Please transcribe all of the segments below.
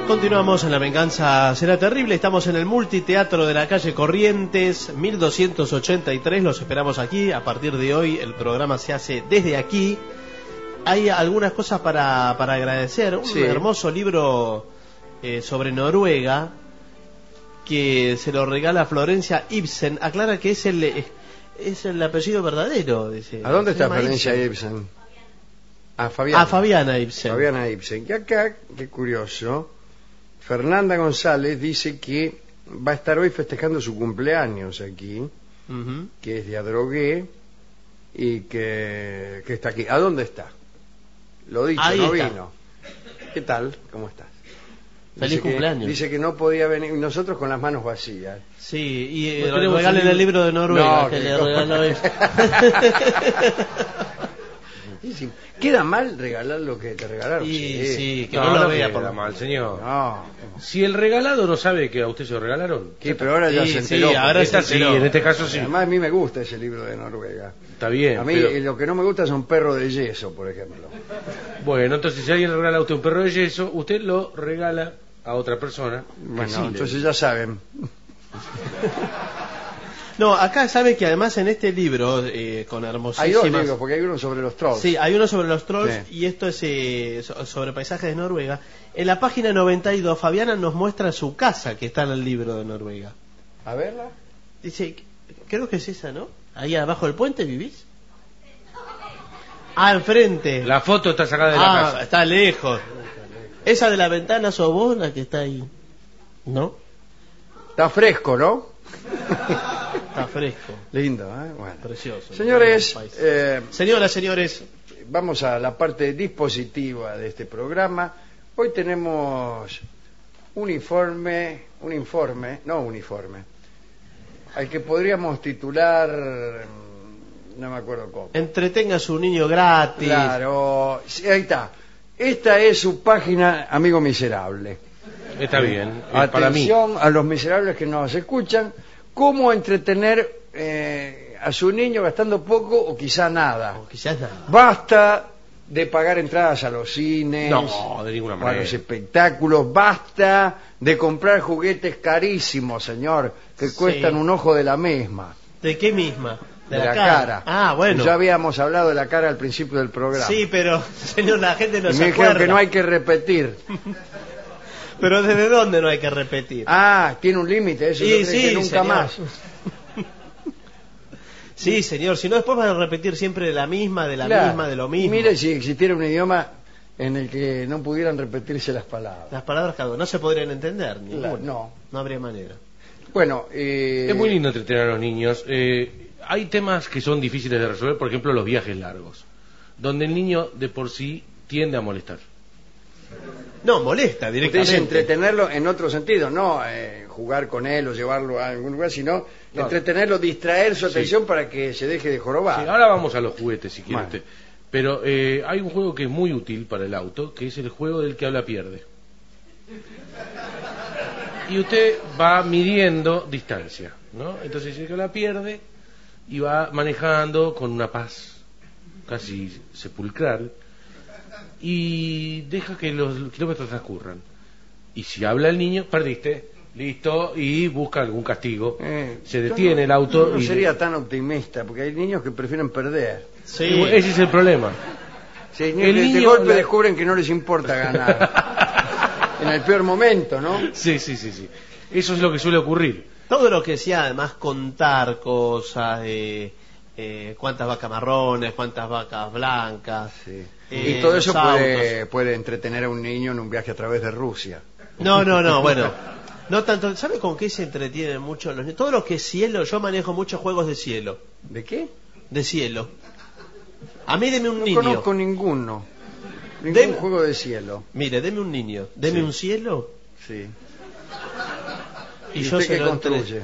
Continuamos en La Venganza Será Terrible. Estamos en el Multiteatro de la calle Corrientes, 1283. Los esperamos aquí. A partir de hoy el programa se hace desde aquí. Hay algunas cosas para agradecer. Un hermoso libro sobre Noruega que se lo regala Florencia Ibsen. Aclara que es el apellido verdadero. Dice. ¿A dónde está Florencia Ibsen? Fabiana Ibsen. Fabiana Ibsen. Que acá, qué curioso, Fernanda González dice que va a estar hoy festejando su cumpleaños aquí, que es de Adrogué, y que está aquí. ¿A dónde está? Lo dicho, ahí no está. vino. ¿Qué tal? ¿Cómo estás? Feliz cumpleaños. Dice que no podía venir, nosotros con las manos vacías. Sí, y regalen el libro de Noruega, no, que le regaló él. ¿Queda mal regalar lo que te regalaron? Sí, que no lo vea por mal, señor. No. Si el regalado no sabe que a usted se lo regalaron. Sí, pero ahora ya se enteró. Sí, ahora esta sí, en este caso sí. Además, a mí me gusta ese libro de Noruega. Está bien. A mí lo que no me gusta son perros de yeso, por ejemplo. Bueno, entonces si alguien le regala a usted un perro de yeso, usted lo regala a otra persona. Bueno, sí entonces ya saben. No, acá sabe que además en este libro, con hermosísimas... Hay dos libros, porque hay uno sobre los trolls. Sí, hay uno sobre los trolls, Sí. y esto es sobre paisajes de Noruega. En la página 92, Fabiana nos muestra su casa que está en el libro de Noruega. A verla. Dice, creo que es esa, ¿no? Ahí abajo del puente vivís. Ah, enfrente. La foto está sacada de la casa. Está lejos. Esa de la ventana sos vos la que está ahí, ¿no? Está fresco, ¿no? Está fresco. Lindo, ¿eh? Bueno. Precioso. Señores, señoras, señores, vamos a la parte dispositiva de este programa. Hoy tenemos un informe, al que podríamos titular, no me acuerdo cómo. entretenga a su niño gratis. Claro, sí, ahí está. Esta es su página, amigo miserable. Está bien. Para mí. Atención a los miserables que nos escuchan. ¿Cómo entretener a su niño gastando poco o quizá nada? O quizás nada. Basta de pagar entradas a los cines, No, de ninguna o a manera. los espectáculos. Basta de comprar juguetes carísimos, señor, que cuestan un ojo de la misma. ¿De qué misma? De la cara. Ah, bueno. Ya habíamos hablado de la cara al principio del programa. Sí, pero, señor, la gente no y se me dijeron acuerda. que no hay que repetir. Pero ¿desde dónde no hay que repetir? Ah, tiene un límite, eso Sí, yo creí sí, que nunca señor. más. Sí, señor, si no después van a repetir siempre de la misma, de la Claro. misma, de lo mismo. Mire si existiera un idioma en el que no pudieran repetirse las palabras. Las palabras cada uno no se podrían entender, ninguna. No. No habría manera. Bueno, Es muy lindo entretener a los niños. Hay temas que son difíciles de resolver, por ejemplo, los viajes largos, donde el niño de por sí tiende a molestar. No, molesta Usted directamente. es entretenerlo en otro sentido, no jugar con él o llevarlo a algún lugar, sino Claro. entretenerlo, distraer su atención para que se deje de jorobar. Sí, ahora vamos a los juguetes, si quiere Bueno. usted. Pero hay un juego que es muy útil para el auto, que es el juego del que habla pierde. Y usted va midiendo distancia, ¿no? Entonces el que habla pierde y va manejando con una paz casi sepulcral y deja que los kilómetros transcurran. Y si habla el niño, perdiste, listo, y busca algún castigo. Se detiene el auto. No y sería tan optimista, porque hay niños que prefieren perder. Sí. Y bueno, ese es el problema. Sí, El que de niño golpe la- descubren que no les importa ganar. En el peor momento, ¿no? Sí. Eso es lo que suele ocurrir. Todo lo que sea además contar cosas, cuántas vacas marrones, cuántas vacas blancas. Sí. Y todo los eso autos. puede entretener a un niño en un viaje a través de Rusia. No, bueno. No tanto, ¿sabe con qué se entretienen mucho los niños? Todo lo que es cielo, yo manejo muchos juegos de cielo. ¿De qué? De cielo. A mí deme un No niño. conozco ninguno. Ningún Dem- juego de cielo. Mire, deme un niño, deme Sí. un cielo Sí. y ¿Y yo usted se qué lo construye?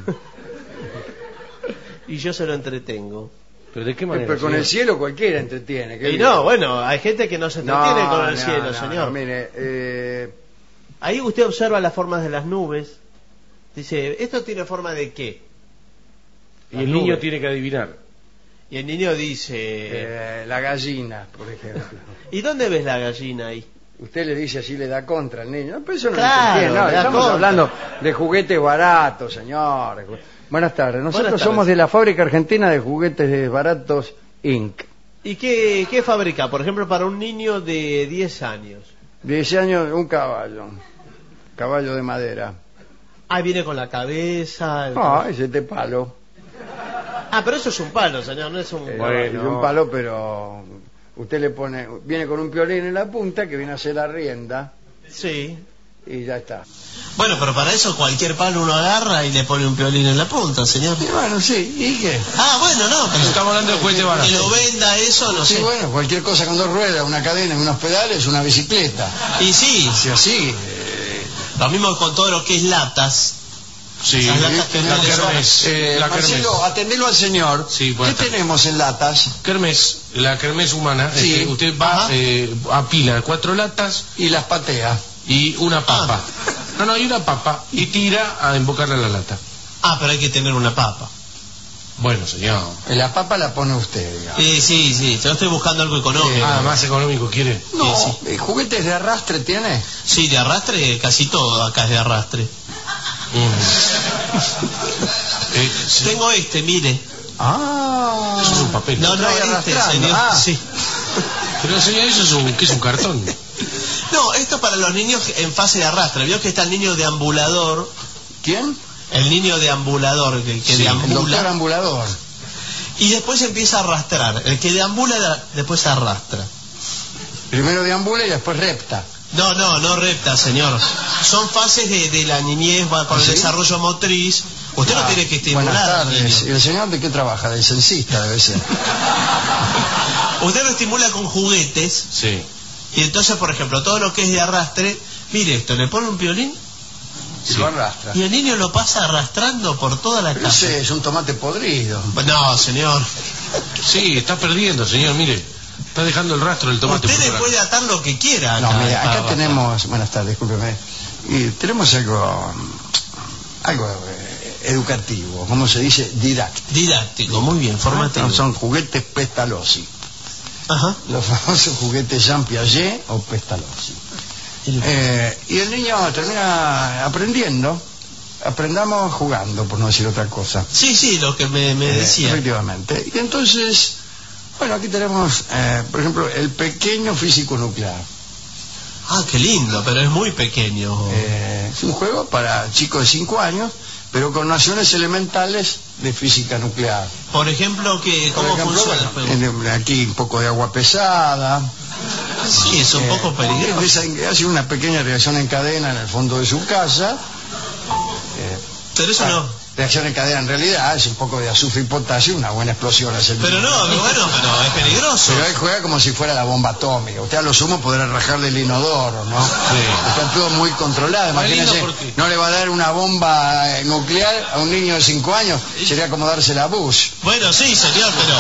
y yo se lo entretengo. ¿Pero de qué manera? Pero con señor? el cielo cualquiera entretiene. ¿qué Y digo? no, bueno, hay gente que no se entretiene No, con el no, cielo, no, señor. no, mire, Ahí usted observa las formas de las nubes. Dice, ¿esto tiene forma de qué? Y el niño tiene que adivinar. Y el niño dice, la gallina, por ejemplo. ¿y dónde ves la gallina ahí? usted le dice así, le da contra al niño. Pero eso no Claro, se entiende, no, le da estamos contra. hablando de juguetes baratos, señor. Buenas tardes, nosotros Buenas tardes. somos de la Fábrica Argentina de Juguetes Baratos Inc. ¿Y qué fabrica? Por ejemplo, para un niño de 10 años. 10 años, un caballo de madera. Ah, viene con la cabeza. No, es este palo. Ah, pero eso es un palo, señor, no es un... Es un palo, pero usted le pone, viene con un piolín en la punta que viene a ser la rienda Sí. y ya está. Bueno, pero para eso cualquier palo uno agarra y le pone un piolín en la punta, señor. Y bueno, sí, ¿y qué? Ah, bueno, no, pero... Estamos hablando de juguete barato. Que lo venda eso, no Sí, sé. bueno, cualquier cosa con dos ruedas, una cadena y unos pedales, una bicicleta. Y sí, Si así, lo mismo con todo lo que es latas. Sí, Esas latas que la tenemos kermés. La kermés. Marcelo, atendelo al señor. Sí, ¿Qué buenas tardes. tenemos en latas? Kermés, la kermés humana. Sí. Usted va, Ajá. apila 4 latas Y las patea. y una papa. No, y una papa y tira a embocarle a la lata. Ah, pero hay que tener una papa. Bueno, señor. La papa la pone usted, digamos. Sí, yo estoy buscando algo económico. Ah, más económico quiere. No, sí. ¿juguetes de arrastre tiene? Sí, de arrastre, casi todo acá es de arrastre. Sí. Tengo este, mire. Ah. Eso es un papel. No, trae este, arrastrando. señor. Ah. Sí. Pero señor, eso es ¿qué es un cartón? No, esto para los niños en fase de arrastre. Vio que está el niño deambulador. ¿Quién? El niño deambulador, que Sí, el doctor deambula. ambulador. Y después empieza a arrastrar. El que deambula después arrastra. Primero deambula y después repta. No repta, señor. Son fases de la niñez, va con ¿Ah, el sí? desarrollo motriz. Usted no tiene que estimular Buenas al tardes. ¿Y niño. el señor de qué trabaja? De censista debe ser. Usted lo estimula con juguetes. Sí. Y entonces, por ejemplo, todo lo que es de arrastre, mire esto, le pone un piolín Y lo arrastra. y el niño lo pasa arrastrando por toda la Pero casa. ese es un tomate podrido. No, señor. Sí, está perdiendo, señor, mire. Está dejando el rastro del tomate. Usted por le fuera. puede atar lo que quiera. No, mire, para acá arrastrar. tenemos, buenas tardes, discúlpeme, y tenemos algo educativo, ¿cómo se dice? Didáctico. Didáctico, muy bien, formativo. Son juguetes Pestalozzi, Ajá. los famosos juguetes Jean Piaget o Pestalozzi. Y el niño termina aprendiendo, aprendamos jugando, por no decir otra cosa. Sí, lo que me decía. Efectivamente. Y entonces, bueno, aquí tenemos, por ejemplo, el pequeño físico nuclear. Ah, qué lindo, pero es muy pequeño. Es un juego para chicos de 5 años, pero con nociones elementales de física nuclear. Por ejemplo, ¿cómo Por ejemplo, funciona el juego? aquí un poco de agua pesada. Sí, es un poco peligroso. Hace una pequeña reacción en cadena en el fondo de su casa. Pero eso no. Reacción en cadena en realidad es un poco de azufre y potasio, una buena explosión. Pero pero es peligroso. Pero él juega como si fuera la bomba atómica. Usted a lo sumo podrá rajarle el inodoro, ¿no? Está todo muy controlado. Muy lindo Imagínese, porque- no le va a dar una bomba nuclear a un niño de 5 años. Sería como dársela a Bush. Bueno, sí, señor, pero...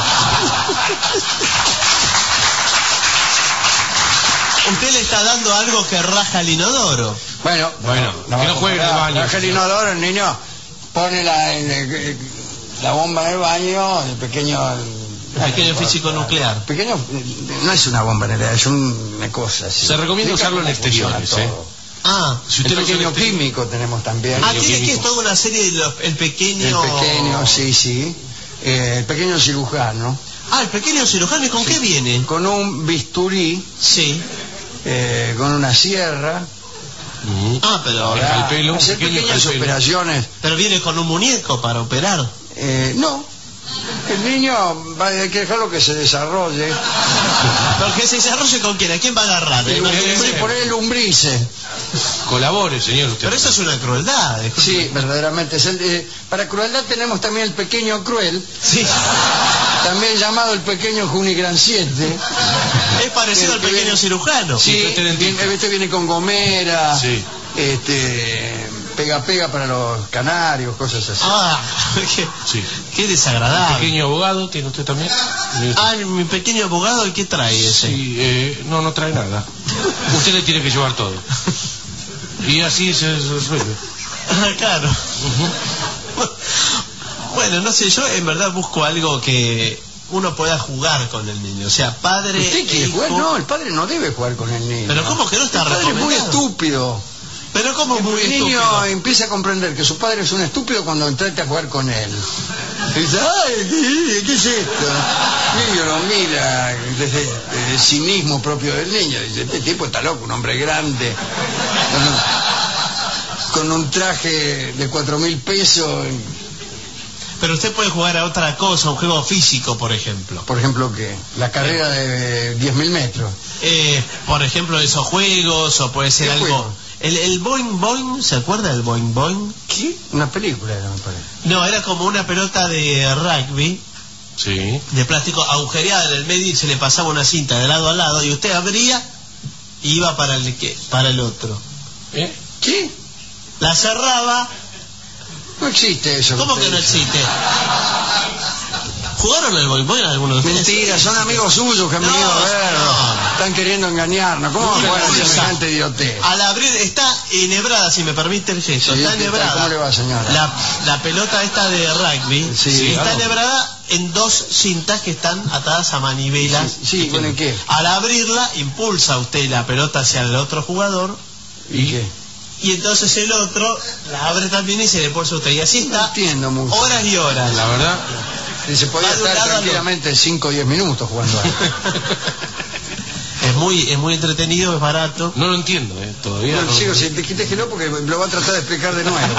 Usted le está dando algo que raja el inodoro. Bueno, que no juegue en el baño. Raja el inodoro, el niño pone la bomba en el baño, el pequeño... El pequeño físico nuclear. Pequeño, no es una bomba en realidad, es una cosa así. Se recomienda Explica usarlo en cómo funciona exteriores, todo. Ah, Si El usted lo usa en pequeño exterior- químico tenemos también. tiene que químico. toda una serie de el pequeño... El pequeño, sí. El pequeño cirujano. Ah, el pequeño cirujano, ¿y con qué viene? Con un bisturí, Sí. con una sierra. Ah, pero... El escalpelo, hacer pequeño pequeñas escalpelo. operaciones. Pero viene con un muñeco para operar. No. El niño hay que dejarlo que se desarrolle. Pero que se desarrolle con quién, ¿a quién va a agarrar? Ponerle lumbrices. Colabore, señor. Usted. Pero eso es una crueldad. Sí, verdaderamente. Para crueldad tenemos también el pequeño cruel, Sí. también llamado el pequeño Junigran 7. Es parecido al Que pequeño viene- cirujano. Sí, usted identifica. este viene con gomera, Sí. pega para los canarios, cosas así. Ah, Sí. qué desagradable. Pequeño abogado, ¿tiene usted también? Ah, mi pequeño abogado, ¿y qué trae ese? Sí, no trae nada. Usted le tiene que llevar todo. Y así se resuelve. Ah, claro. Bueno, no sé, yo en verdad busco algo que uno pueda jugar con el niño. O sea, padre. ¿Usted quiere jugar? No, el padre no debe jugar con el niño. Pero ¿cómo que no está recomendado? El padre es muy estúpido. Pero ¿cómo muy el niño estúpido? empieza a comprender que su padre es un estúpido cuando trata a jugar con él. Y dice, ay, ¿qué es esto? El niño lo mira desde el cinismo propio del niño. Dice, este tipo está loco, un hombre grande, con un traje de 4.000 pesos. Pero usted puede jugar a otra cosa, un juego físico, por ejemplo. ¿Por ejemplo qué? La carrera de 10.000 metros. Por ejemplo, esos juegos, o puede ser algo... Juego? El Boing Boing, ¿se acuerda del Boing Boing? ¿Qué? Una película era, me parece. No, era como una pelota de rugby, Sí. de plástico agujereada en el medio, y se le pasaba una cinta de lado a lado, y usted abría y iba para el otro. ¿Qué? La cerraba. No existe eso. ¿Cómo que no existe? ¿Jugaron el Boing Boing algunos de ustedes? Mentira, son amigos suyos que han venido a verlo. no. Están queriendo engañarnos. ¿Cómo van a jugar a semejante idiotez? Al abrir, está enhebrada, si me permite el gesto, Sí, está ¿qué tal? enhebrada. ¿Cómo le va, señora? La pelota esta de rugby, Sí, está claro. enhebrada en dos cintas que están atadas a manivelas. Sí, ¿con el qué? Al abrirla, impulsa usted la pelota hacia el otro jugador. ¿Y qué? Y entonces el otro la abre también y se le pone a usted. Y así No está entiendo mucho. horas y horas. La verdad. Y se podía Va de un estar lado al tranquilamente 5 o 10 minutos jugando ahí. Es muy entretenido, es barato. No lo entiendo, todavía. Bueno, no. sigo, déjelo porque lo va a tratar de explicar de nuevo.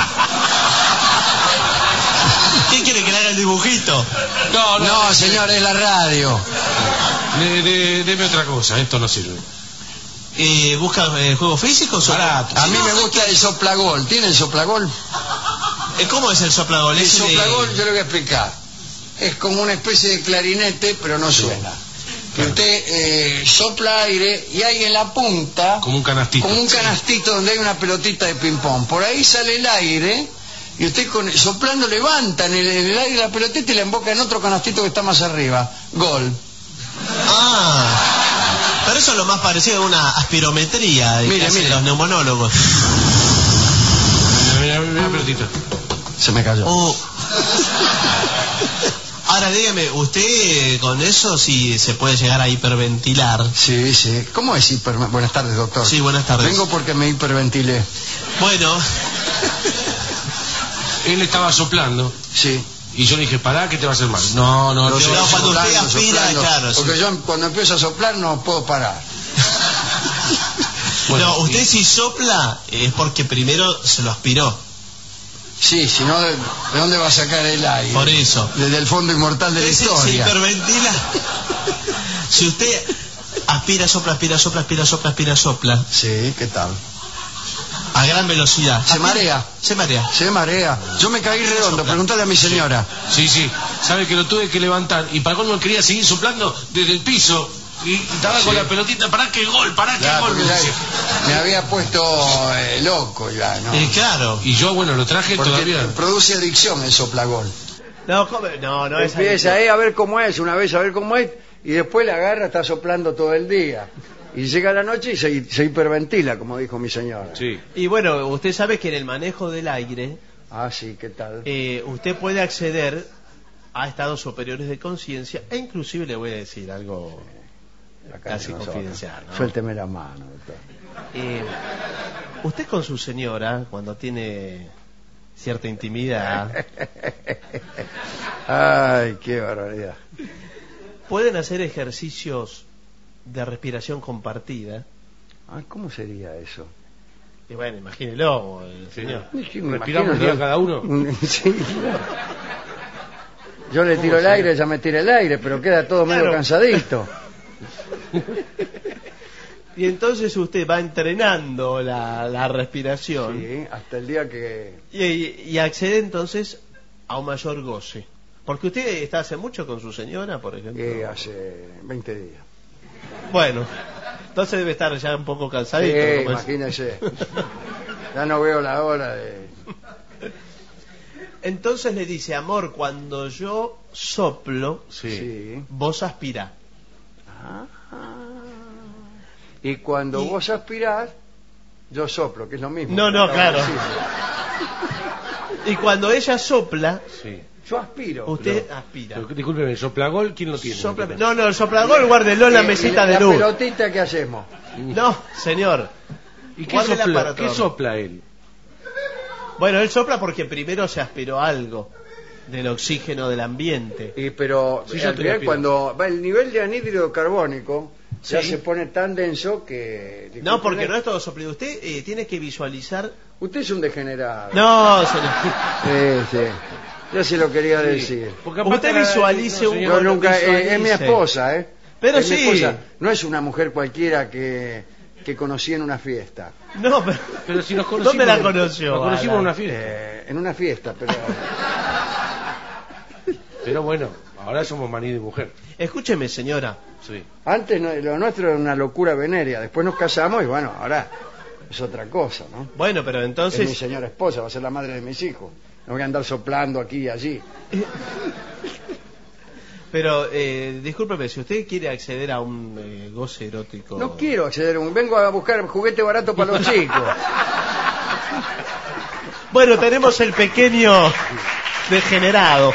¿Quién quiere que le haga el dibujito? No, señor, es la radio. Deme otra cosa, esto no sirve. ¿Busca juegos físicos? Barato. A mí me gusta el soplagol. ¿Tiene el soplagol? ¿Cómo es el soplagol? El soplagol yo le voy a explicar. Es como una especie de clarinete, pero no suena. Que usted sopla aire y hay en la punta Como un canastito. como un canastito donde hay una pelotita de ping pong. Por ahí sale el aire y usted soplando levanta en el aire la pelotita y la emboca en otro canastito que está más arriba. Gol. Pero eso es lo más parecido a una aspirometría de que hacen los neumonólogos. Mira, pelotita. Se me cayó. Ahora dígame, ¿usted con eso sí se puede llegar a hiperventilar? Sí, sí. ¿Cómo es Buenas tardes, doctor. Sí, buenas tardes. Vengo porque me hiperventilé. Bueno. Él estaba soplando. Sí. Y yo le dije, pará, que te va a hacer mal. No, cuando usted aspira, claro. Porque sí. yo cuando empiezo a soplar no puedo parar. Bueno, no, usted si sopla es porque primero se lo aspiró. Sí, si no, ¿de dónde va a sacar el aire? Por eso. Desde el fondo inmortal de la Se historia. hiperventila. Si usted aspira, sopla, aspira, sopla, aspira, sopla, aspira, sopla. Sí, ¿qué tal? A gran velocidad. Se marea. Se marea. Se marea. Yo me caí redondo, preguntale a mi señora. Sí, sabe que lo tuve que levantar. Y para colmo quería seguir soplando desde el piso. Y estaba con la pelotita, pará que gol, pará que Claro, gol. porque Me ya decía. me había puesto loco ya, ¿no? Claro. Y yo, bueno, lo traje Porque todavía. produce adicción el soplagol. No es Empieza ahí a ver cómo es, una vez a ver cómo es, y después la agarra, está soplando todo el día. Y llega la noche y se hiperventila, como dijo mi señora. Sí. Y bueno, usted sabe que en el manejo del aire, Ah, sí, ¿qué tal? usted puede acceder a estados superiores de conciencia, e inclusive le voy a decir algo casi confidencial, ¿no? Suélteme la mano, doctor. Usted con su señora, cuando tiene cierta intimidad, Ay, qué barbaridad. pueden hacer ejercicios de respiración compartida. Ah, ¿cómo sería eso? Y bueno, imagínelo, el señor. Sí, me Respiramos imagino, ya cada uno. Sí. Yo le tiro el aire, ella me tira el aire, pero queda todo medio Claro. cansadito. Y entonces usted va entrenando la respiración, Sí, hasta el día que... y accede entonces a un mayor goce. Porque usted está hace mucho con su señora, por ejemplo. hace 20 días. Bueno, entonces debe estar ya un poco cansadito. Sí, como es. imagínese. Ya no veo la hora de... Entonces le dice, amor, cuando yo soplo, Sí. vos aspirá. Ah. Y cuando vos aspirás, yo soplo, que es lo mismo. No, Acabo de claro. decir. Y cuando ella sopla, Sí. Yo aspiro. Usted aspira. Pero, discúlpeme, ¿el soplagol quién lo tiene? No, el soplador guárdelo en la mesita de ¿La luz. pelotita qué hacemos? No, señor. ¿Y qué Guárdela sopla, para qué todo. sopla él? Bueno, él sopla porque primero se aspiró algo del oxígeno del ambiente. Pero Sí, yo al te final, aspiro. cuando va el nivel de anhídrido carbónico ya Sí. se pone tan denso que... No, porque discúlpeme, no es todo soplido. Usted tiene que visualizar... Usted es un degenerado. No, señor. Sí. Yo se lo quería decir. Porque aparte Usted visualice un... señor, Yo nunca... es mi visualice. esposa, ¿eh? Pero Es mi sí. esposa. No es una mujer cualquiera que conocí en una fiesta. No, pero... Pero si nos conocimos... ¿Dónde la conoció, Nos conocimos en Alan? una fiesta. En una fiesta, pero... Pero bueno, ahora somos marido y mujer. Escúcheme, señora. Sí. Antes lo nuestro era una locura venérea. Después nos casamos y bueno, ahora es otra cosa, ¿no? Bueno, pero Es mi entonces... señora esposa, va a ser la madre de mis hijos. No voy a andar soplando aquí y allí. Pero, discúlpeme, si usted quiere acceder a un goce erótico... No quiero acceder a vengo a buscar juguete barato para los chicos. Bueno, tenemos el pequeño degenerado.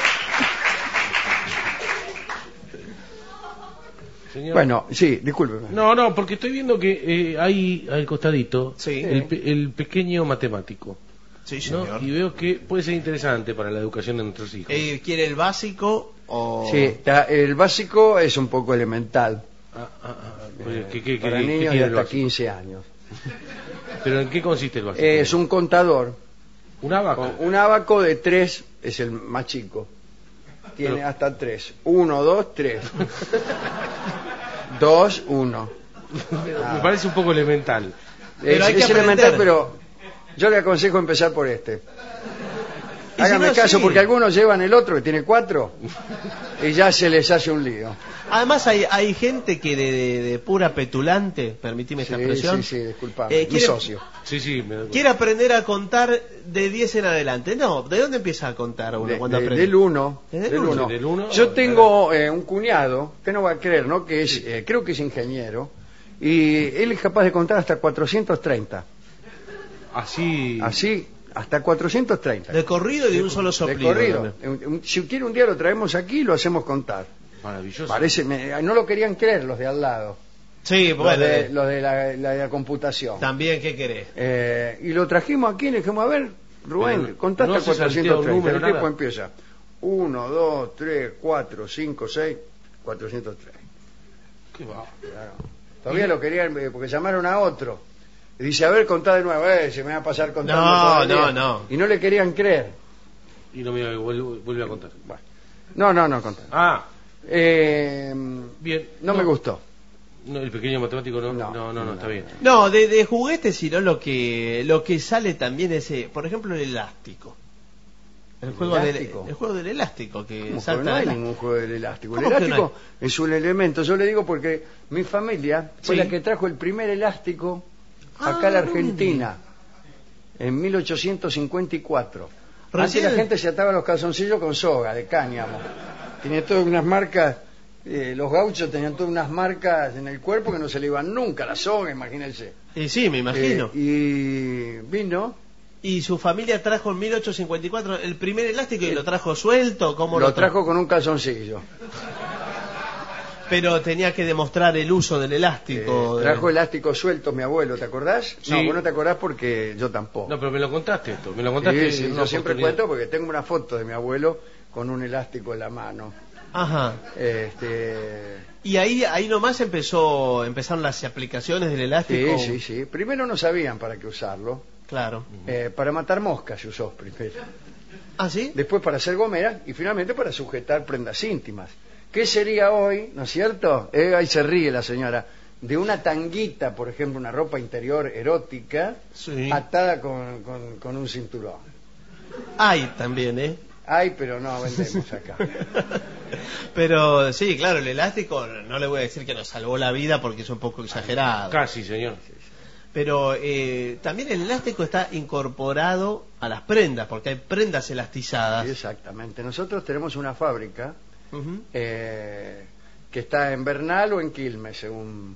Señor. Bueno, sí, discúlpeme. No, porque estoy viendo que hay al costadito Sí. el pequeño matemático. Sí, ¿no? señor. Y veo que puede ser interesante para la educación de nuestros hijos. ¿Quiere el básico o...? Sí, el básico es un poco elemental. Oye, ¿qué Para qué niños de tiene el hasta básico? 15 años. ¿Pero en qué consiste el básico? Es un contador. ¿Una vaca? Un abaco de 3 es el más chico. Tiene Pero- hasta 3. 1, 2, 3. 2, 1. Me parece un poco elemental. Pero hay que Es elemental, aprender. pero yo le aconsejo empezar por este. Y si Hágame no, caso, sí. porque algunos llevan el otro que tiene 4 y ya se les hace un lío. Además hay gente que de pura petulante, permitime esta expresión, Sí, disculpame. Mi quiere, socio. Sí, me doy cuenta. quiere aprender a contar de 10 en adelante. No, ¿de dónde empieza a contar uno cuando aprende? Del 1. Del uno. Del uno. Yo tengo un cuñado, que no va a creer, ¿no? Que es, creo que es ingeniero, y él es capaz de contar hasta 430. Así. Así, hasta 430. De corrido y de un solo De soplido. corrido. Si quiere un día lo traemos aquí y lo hacemos contar. Maravilloso. Parece, no lo querían creer los de al lado, Sí, los bueno, de la computación. también, ¿qué querés? Y lo trajimos aquí y le dijimos, a ver, Rubén, Pero contá no hasta se saltea un 430. número, El tiempo nada. empieza. 1, 2, 3, 4, 5, 6, 403. Qué va. Claro. Todavía lo querían, porque llamaron a otro. Y dice, a ver, contá de nuevo. Se me va a pasar contando. No, todo el día. no. Y no le querían creer. Y no me vuelve a contar. Bueno. No, contá. Ah, No bien. me gustó. No, el pequeño matemático no. No, No, está bien. No, de juguetes, sino lo que sale también es, por ejemplo, el elástico. El juego del elástico que ¿Cómo que salta. no hay del- ningún juego del elástico. El ¿Cómo que elástico es un elemento. Yo le digo porque mi familia fue Sí. la que trajo el primer elástico Ah, acá a la no Argentina en 1854. Recién- Antes la gente se ataba los calzoncillos con soga de cáñamo. Tenía todas unas marcas, los gauchos tenían todas unas marcas en el cuerpo que no se le iban nunca la soga, imagínense. Y sí, me imagino. Y vino, Y su familia trajo en 1854 el primer elástico y lo trajo suelto, ¿cómo lo trajo con un calzoncillo. Pero tenía que demostrar el uso del elástico. Trajo elástico suelto mi abuelo, ¿te acordás? Sí. No, vos no te acordás porque yo tampoco. No, pero me lo contaste esto. Me lo contaste. Sí, en una yo siempre oportunidad. cuento porque tengo una foto de mi abuelo con un elástico en la mano. Ajá. Y ahí nomás empezaron las aplicaciones del elástico. Sí. Primero no sabían para qué usarlo. Claro. Para matar moscas se usó primero. ¿Ah, sí? Después para hacer gomeras y finalmente para sujetar prendas íntimas. ¿Qué sería hoy, no es cierto? Ahí se ríe la señora. De una tanguita, por ejemplo, una ropa interior erótica, Sí. atada con un cinturón. Hay también, ¿eh? Ay, pero no vendemos acá. Pero sí, claro, el elástico no le voy a decir que nos salvó la vida porque es un poco exagerado. Casi, señor. Pero también el elástico está incorporado a las prendas, porque hay prendas elastizadas. Exactamente. Nosotros tenemos una fábrica Ujú. que está en Bernal o en Quilmes, según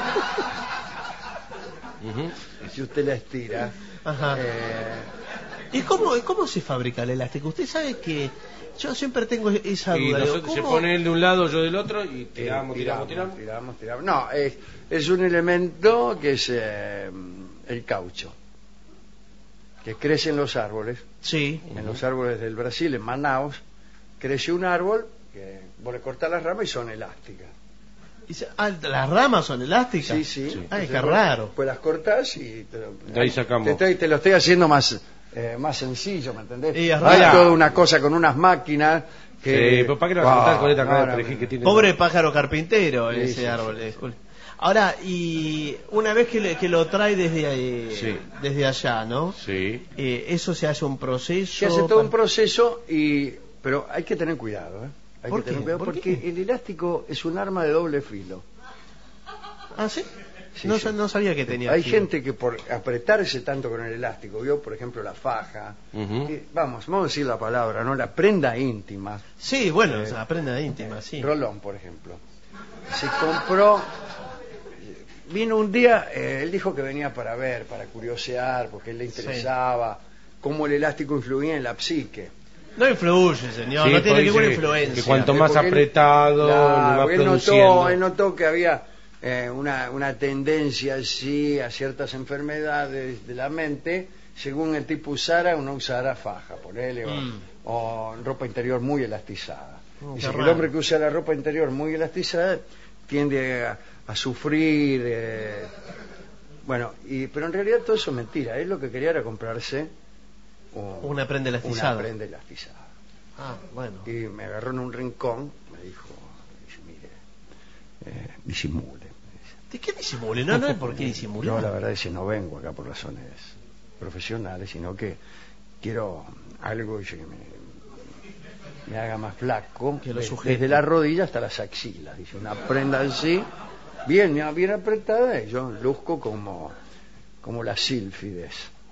Ujú. si usted la estira. Ajá. ¿Y cómo se fabrica el elástico? Usted sabe que yo siempre tengo esa Y duda. nosotros se pone él de un lado, yo del otro, y tiramos. No, es un elemento que es el caucho, que crece en los árboles. Sí. En los árboles del Brasil, en Manaus, crece un árbol que vos le cortás las ramas y son elásticas. ¿Las ramas son elásticas? Sí. Ay, qué raro. Pues las cortás y De ahí sacamos. te lo estoy haciendo más sencillo, ¿me entendés? Y es No es raro. toda una cosa con unas máquinas Sí, que... pero ¿para qué lo vas a cortar con esta cara de perejil que tiene? Pobre pájaro carpintero Sí, ese sí, árbol. Ahora, y una vez que lo trae desde ahí, Sí. desde allá, ¿no? Sí. Eso se hace un proceso. Se hace todo un proceso, pero hay que tener cuidado, ¿eh? Hay ¿Por que tener qué? cuidado ¿Por porque qué? el elástico es un arma de doble filo. ¿Ah, sí? Sí, no, sí. no sabía que tenía. Hay filo. gente que por apretarse tanto con el elástico, vio por ejemplo la faja, Ujú. vamos a decir la palabra, ¿no? La prenda íntima, Sí, bueno, o sea, la prenda íntima, sí. Rolón por ejemplo, se compró, vino un día, él dijo que venía para ver, para curiosear, porque él le interesaba cómo el elástico influía en la psique. No influye, señor, Sí, no tiene porque ninguna dice influencia. que cuanto más Porque él- apretado, Claro, le va él produciendo. él notó que había una tendencia así a ciertas enfermedades de la mente, según el tipo usara, uno usara faja, ponele, o ropa interior muy elastizada. Dice qué que el raro. hombre que usa la ropa interior muy elastizada tiende a sufrir, bueno, pero en realidad todo eso es mentira. Él lo que quería era comprarse Una prenda elastizada. una prenda elastizada. Ah, bueno. Y me agarró en un rincón, me dice, mire, disimule. ¿De qué disimule? No hay por qué disimular. Yo la verdad es que no vengo acá por razones profesionales, sino que quiero algo dice, que me haga más flaco, Que lo sujete. desde la rodilla hasta las axilas. Dice, una prenda así, bien apretada, y yo luzco como la sílfides.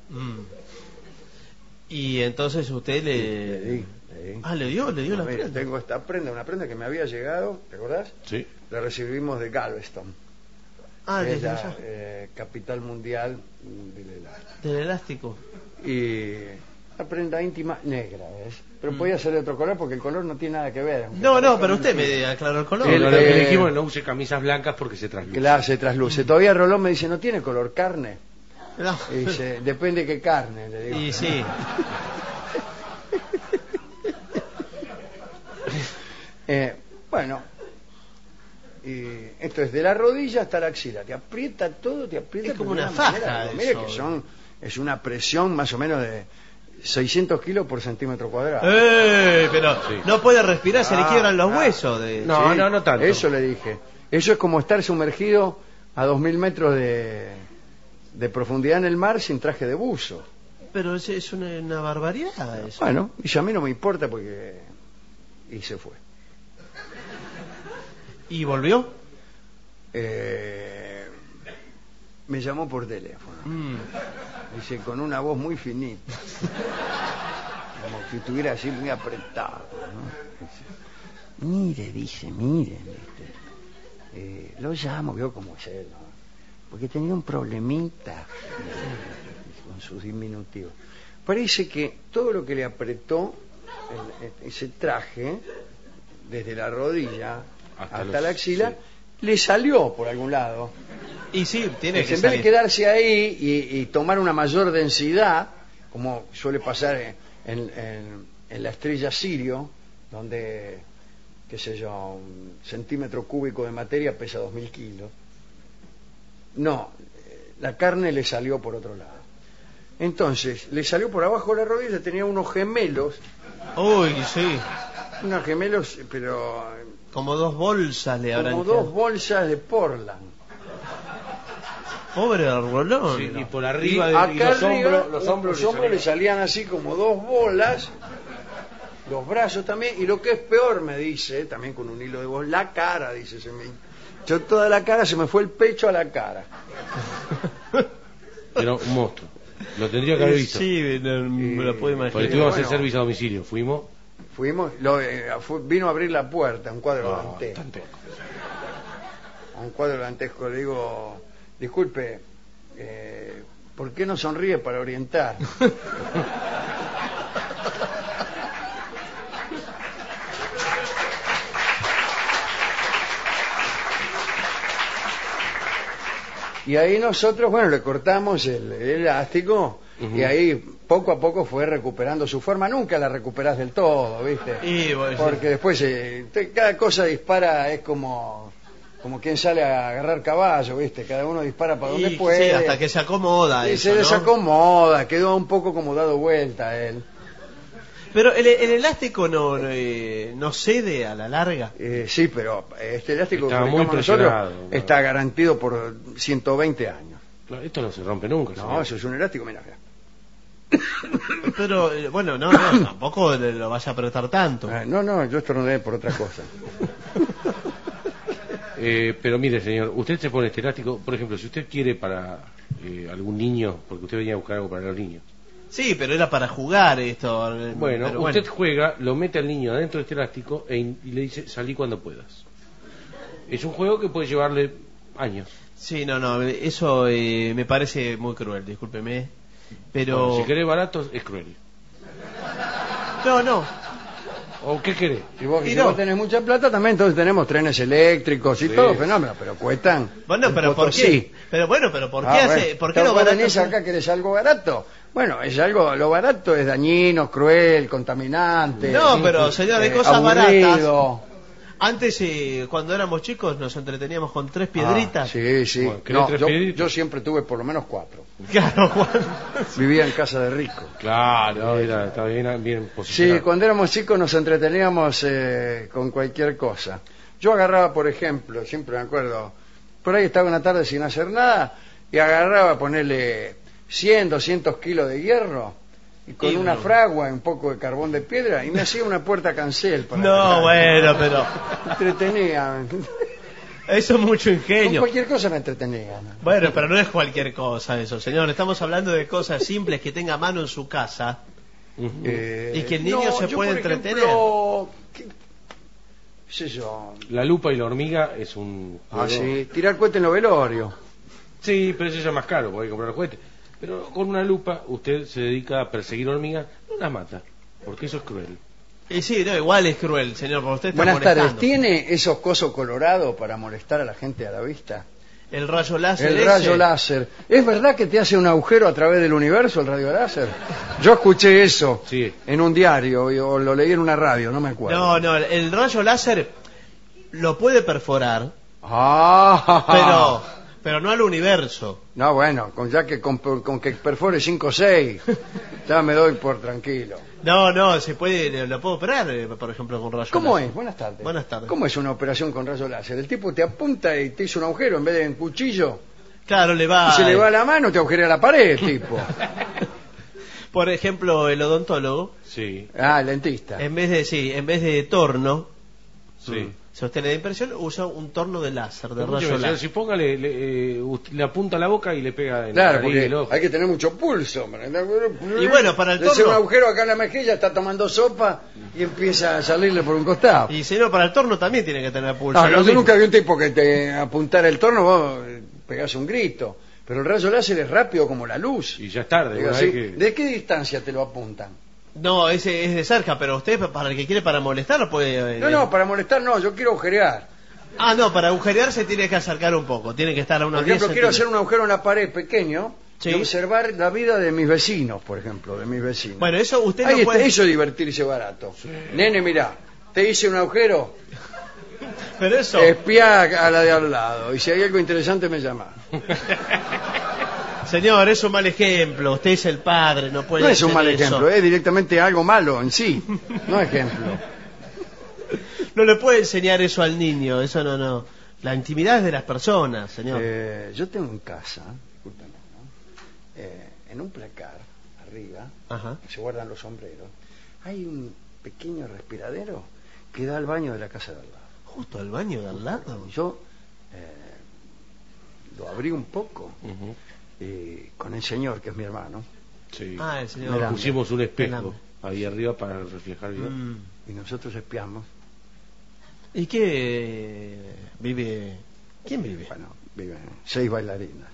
Y entonces usted Le di. Ah, le dio la Mira, prenda. tengo esta prenda, una prenda que me había llegado, ¿te acordás? Sí. La recibimos de Galveston, Ah, que es desde la allá. capital mundial del elástico. Del elástico. Y la prenda íntima negra, ¿ves? Pero podía ser de otro color porque el color no tiene nada que ver. aunque No, parezca pero usted mentira. me aclaró el color. Lo que Eh, le dijimos, no use camisas blancas porque se trasluce. Claro, se trasluce. Todavía Rolón me dice, ¿no tiene color carne? No. Y dice, depende qué carne, le digo. Y sí. Bueno, y esto es de la rodilla hasta la axila. Te aprieta todo, te aprieta. Es como de una faja manera, eso. mire que es una presión más o menos de 600 kilos por centímetro cuadrado. Pero Sí. no puede respirar, se le quiebran los ah. huesos. No, Sí, no tanto. Eso le dije. Eso es como estar sumergido a 2000 metros de profundidad en el mar sin traje de buzo. Pero es una barbaridad eso. Bueno, y a mí no me importa porque... Y se fue. ¿Y volvió? Me llamó por teléfono. Dice, con una voz muy finita. Como si estuviera así muy apretado, ¿no? Dice, mire, lo llamo, veo cómo es él, ¿no? Porque tenía un problemita con sus diminutivos. Parece que todo lo que le apretó ese traje, desde la rodilla hasta la axila, sí, le salió por algún lado. Y sí, tiene En que vez de salir. quedarse ahí y tomar una mayor densidad, como suele pasar en la estrella Sirio, donde, qué sé yo, un centímetro cúbico de materia pesa 2000 kilos. No, la carne le salió por otro lado. Entonces, le salió por abajo de la rodilla, tenía unos gemelos, Uy, sí. unos gemelos, pero Como dos bolsas le habrán como quedado. dos bolsas de Portland. Pobre Rolón. Sí, ¿no? y por Y arriba acá los arriba, hombros, los hombros le salían así como dos bolas, los brazos también, y lo que es peor, me dice, también con un hilo de voz, la cara, dice, yo toda la cara, se me fue el pecho a la cara. Era un monstruo. Lo tendría que haber visto. Sí, me lo puedo Porque imaginar. tuvimos que hacer Bueno. servicio a domicilio. Fuimos. Fuimos, vino a abrir la puerta, un cuadro dantesco. Tanto. A un cuadro dantesco le digo, disculpe, ¿por qué no sonríe para orientar? Y ahí nosotros, bueno, le cortamos el elástico y ahí poco a poco fue recuperando su forma. Nunca la recuperás del todo, ¿viste? Porque después cada cosa dispara, es como quien sale a agarrar caballo, ¿viste? Cada uno dispara para donde puede. Sí, hasta que se acomoda. Y eso, se desacomoda, quedó un poco como dado vuelta él. Pero el elástico no cede a la larga. Sí, pero este elástico que Está muy fabricamos nosotros presionado, ¿no? está garantido por 120 años. Claro, esto no se rompe nunca. No, señor. eso es un elástico, mira. Pero, bueno, no, tampoco lo vaya a apretar tanto. No, yo estornudé por otra cosa. Pero mire, señor, usted se pone este elástico, por ejemplo, si usted quiere para algún niño, porque usted venía a buscar algo para los niños. Sí, pero era para jugar esto. Bueno, pero usted juega, lo mete al niño adentro de este elástico y le dice, salí cuando puedas. Es un juego que puede llevarle años. Sí, no, eso me parece muy cruel, discúlpeme. Pero... Bueno, si querés barato, es cruel. No. ¿O qué querés? Si vos tenés mucha plata, también entonces tenemos trenes eléctricos y todo, fenómeno, pero cuestan. Bueno, pero ¿por qué? Sí. Pero ¿por qué por qué lo barato? ¿Venís acá querés algo barato? Bueno, lo barato es dañino, cruel, contaminante. No, pero señor, hay cosas aburrido. baratas. Antes, cuando éramos chicos, nos entreteníamos con 3 piedritas. Sí. Bueno, No, ¿tres piedritas? yo siempre tuve por lo menos 4. Claro, Juan. Vivía en casa de rico. Claro, está bien posicionado. Sí, cuando éramos chicos nos entreteníamos con cualquier cosa. Yo agarraba, por ejemplo, siempre me acuerdo, por ahí estaba una tarde sin hacer nada y agarraba, ponerle 100, 200 kilos de hierro y con una fragua y un poco de carbón de piedra y me hacía una puerta cancel para No, bueno, pero entretenía. eso es mucho Con ingenio. cualquier cosa me entretenía. Bueno, pero no es cualquier cosa eso, señor. Estamos hablando de cosas simples que tenga a mano en su casa y que el niño se yo, puede por entretener. ejemplo, ¿qué sé yo? La lupa y la hormiga es un juego. Sí, tirar cohete en los velorios. Sí, pero eso ya es más caro, porque hay que comprar los juguetes. Pero con una lupa usted se dedica a perseguir hormigas, no las mata, porque eso es cruel. Y sí, no, igual es cruel, señor, porque usted está Buenas molestando. tardes. ¿Tiene esos cosos colorados para molestar a la gente a la vista? El rayo láser. El rayo láser. ¿Es verdad que te hace un agujero a través del universo el rayo láser? Yo escuché eso en un diario o lo leí en una radio, no me acuerdo. No, el rayo láser lo puede perforar, pero no al universo. No, bueno, con que perfore 5 o 6, ya me doy por tranquilo. No, se puede, lo puedo operar, por ejemplo, con rayo ¿Cómo láser. es? Buenas tardes. Buenas tardes. ¿Cómo es una operación con rayo láser? El tipo te apunta y te hizo un agujero en vez de un cuchillo. Claro, le va. Y se le va la mano, te agujerea la pared, tipo. Por ejemplo, el odontólogo. Sí. El dentista. En vez de torno, Sí. sostiene de impresión, usa un torno de láser, de Escúcheme, rayo señor, láser. si póngale, le apunta la boca y le pega en Claro, la nariz y el porque ojo. hay que tener mucho pulso. Y bueno, para el Le hace un torno. agujero acá en la mejilla, está tomando sopa y empieza a salirle por un costado. Y si no, para el torno también tiene que tener pulso. No, Lo yo mismo. nunca vi un tipo que te apuntara el torno, vos pegás un grito. Pero el rayo láser es rápido como la luz. Y ya es tarde. Digo, una ¿sí? vez que- ¿De qué distancia te lo apuntan? No, ese es de cerca, pero usted, para el que quiere para molestar, puede. No, para molestar no, yo quiero agujerear. No, para agujerear se tiene que acercar un poco, tiene que estar a unos Por ejemplo, 10 quiero hacer centímetros. un agujero en la pared pequeño Sí. y observar la vida de mis vecinos, por ejemplo, de mis vecinos. Bueno, eso usted Ahí no está, puede. eso es divertirse barato. Nene, mirá, te hice un agujero, Pero eso. espía a la de al lado y si hay algo interesante me llama. Señor, es un mal ejemplo. Usted es el padre, no puede No es un hacer mal eso. ejemplo, es directamente algo malo en sí, no ejemplo. No le puede enseñar eso al niño, eso no. La intimidad es de las personas, señor. Yo tengo en casa, discúlpeme, ¿no? En un placar, arriba, Ajá. se guardan los sombreros, hay un pequeño respiradero que da al baño de la casa de al lado. Justo al baño de al lado. Yo lo abrí un poco Ujú. con el señor, que es mi hermano, Sí. El señor. Mirá. Pusimos un espejo Grande. ahí arriba para reflejar bien. Mm. y nosotros espiamos. ¿Y qué vive? ¿Quién vive? Bueno, viven 6 bailarinas.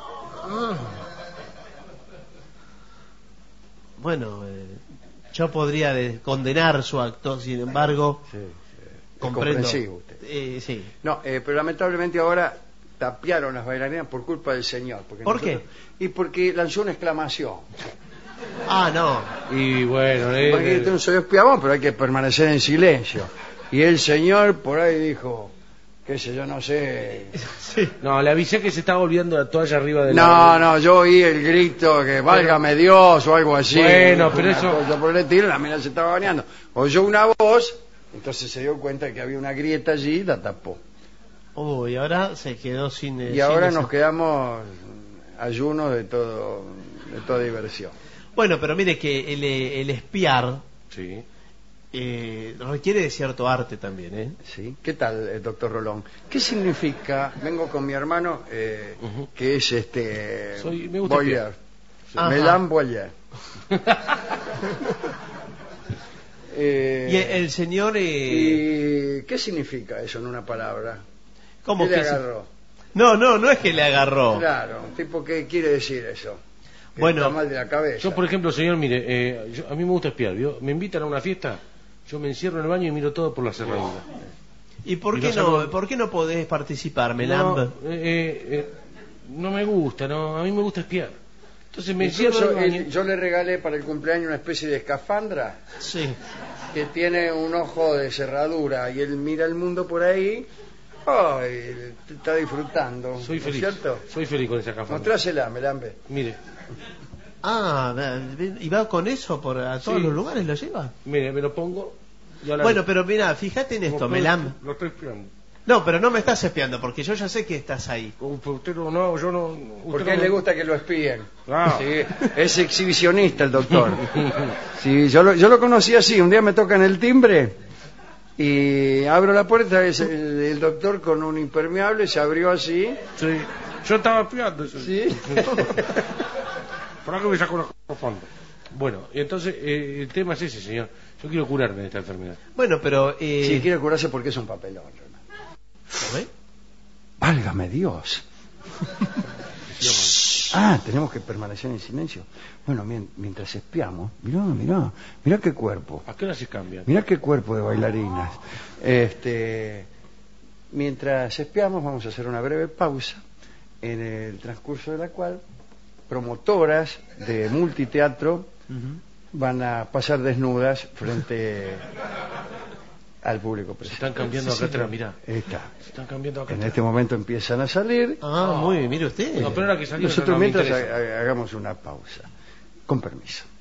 Bueno, yo podría condenar su acto, sin embargo, Sí, es comprendo. comprensivo usted. Sí. No, pero lamentablemente ahora tapiaron las bailarinas por culpa del señor. ¿Por qué? Y porque lanzó una exclamación. Ah, no. Y bueno, Porque no soy espiabón, pero hay que permanecer en silencio. Y el señor por ahí dijo, qué sé yo, no sé. Sí. no, le avisé que se estaba olvidando la toalla arriba de No, yo oí el grito que válgame Dios o algo así. Bueno, pero Una eso- cosa por el estilo, la mina se estaba bañando. Oyó una voz, entonces se dio cuenta de que había una grieta allí y la tapó. Y ahora se quedó sin... Y sin ahora ese- nos quedamos ayunos de toda diversión. Bueno, pero mire que el espiar Sí. requiere de cierto arte también, ¿eh? ¿Sí? ¿Qué tal, doctor Rolón? ¿Qué significa? Vengo con mi hermano, que es Me gusta Boyer. espiar. Ajá. Madame Boyer. Y el señor... ¿Y qué significa eso en una palabra? ¿Cómo ¿Qué le que se- agarró? No es que le agarró. Claro, tipo, ¿qué quiere decir eso? Que Bueno, está mal de la cabeza. Yo, por ejemplo, señor, mire, a mí me gusta espiar, ¿vio? Me invitan a una fiesta, yo me encierro en el baño y miro todo por la cerradura. ¿Y por Y qué los no, hago- por qué no podés participar, Melamb? No me gusta, no, a mí me gusta espiar. Entonces me Incluso encierro en el baño. yo le regalé para el cumpleaños una especie de escafandra Sí. que tiene un ojo de cerradura y él mira el mundo por ahí. ¡Ay! Está disfrutando. Soy ¿no es feliz, cierto? soy feliz con esa café. Mostrásela, Melambe. Mire, ¿Y va con eso a todos Sí. los lugares? ¿Lo lleva? mire, me lo pongo. Y ahora Bueno, pero mira, fíjate en esto, Melamb. Lo estoy espiando. No, pero no me estás espiando, porque yo ya sé que estás ahí. Usted no, yo no. usted Porque no a él me- le gusta que lo espíen. Ah. Sí, es exhibicionista el doctor. Sí, yo lo conocí así. Un día me tocan el timbre y abro la puerta. Es el doctor con un impermeable, se abrió así. Sí, yo estaba espiando. Sí. ¿Para qué me saco una fondo? Bueno, y entonces el tema es ese, señor. Yo quiero curarme de esta enfermedad. Bueno, pero... Sí, quiere curarse porque es un papelón. ¿Lo ve? Válgame Dios. Tenemos que permanecer en silencio. Bueno, mientras espiamos, mirá qué cuerpo. ¿A qué hora se cambian? Mirá qué cuerpo de bailarinas. Mientras espiamos, vamos a hacer una breve pausa, en el transcurso de la cual promotoras de multiteatro van a pasar desnudas frente al público Se presente. están cambiando acá atrás, mirá. Está. Se están cambiando acá En atrás. este momento empiezan a salir. Muy bien, mire usted. No, pero ahora que salió Nosotros no me mientras interesa. hagamos una pausa. Con permiso.